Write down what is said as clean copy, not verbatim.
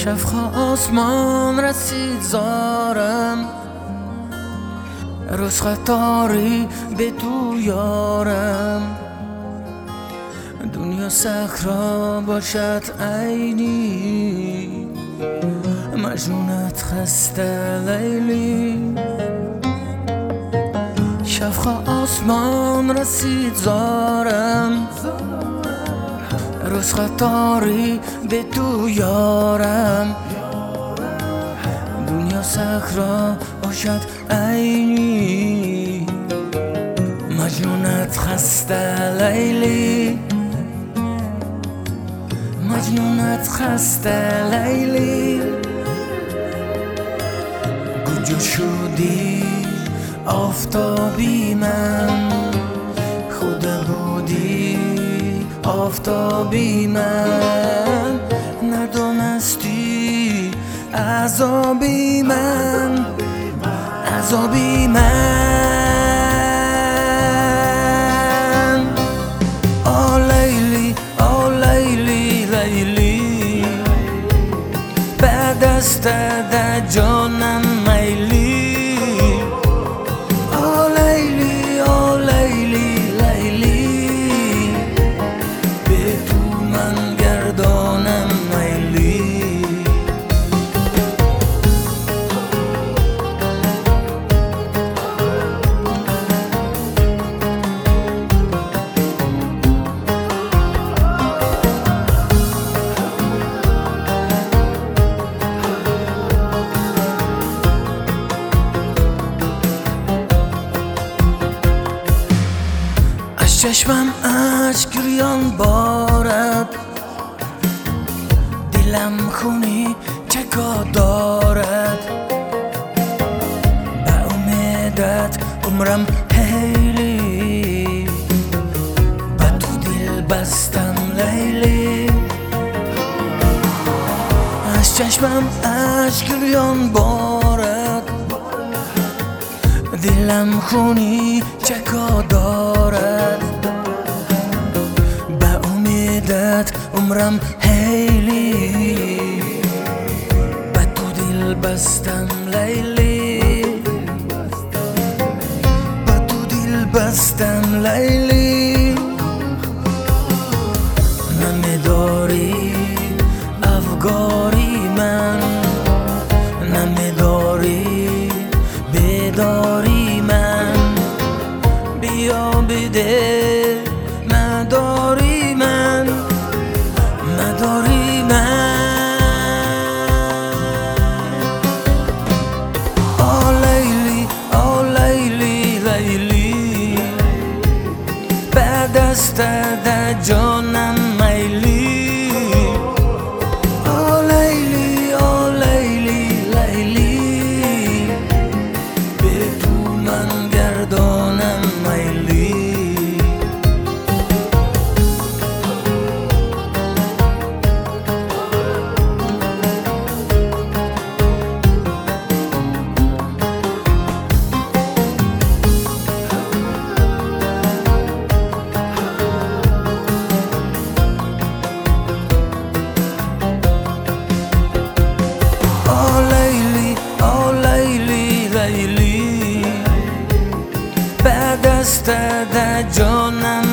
شفق آسمان رسید زارم، روز خطاری به تو یارم. دنیا صخرا باشد عینی، مجنونت خسته لیلی. شفق آسمان رسید زارم، روز خطاری به تو یارم. دنیا صخرا باشد عینی، مجنونت خسته لیلی. مجنونت خسته لیلی. گوجه شدی آفتابی من، خود بودی آفتابی من. ندانستی عذابی من، عذابی من. آ لیلی آ لیلی لیلی، به دست ده جانم میلی. آ لیلی آ لیلی لیلی، به تو من گردانم میلی. چشمم اشک گریان بارد، دلم خونی چکا دارد. به امیدت عمرم حیلی، به تو دل بستم لیلی. از چشمم اشک گریان بارد، دلم خونی چکا دارد. به امیدت عمرم حیلی، به تو دل بستم لیلی. به تو دل بستم لیلی. نمیداری افگاری من، نمیداری بیداری من. بیا بده مداری من، مداری من. آ لیلی آ لیلی لیلی، به دست ده جانم میلی. آ لیلی آ لیلی لیلی، به تو من گردانم میلی. آ لیلی آ لیلی لیلی، به دست ده جانم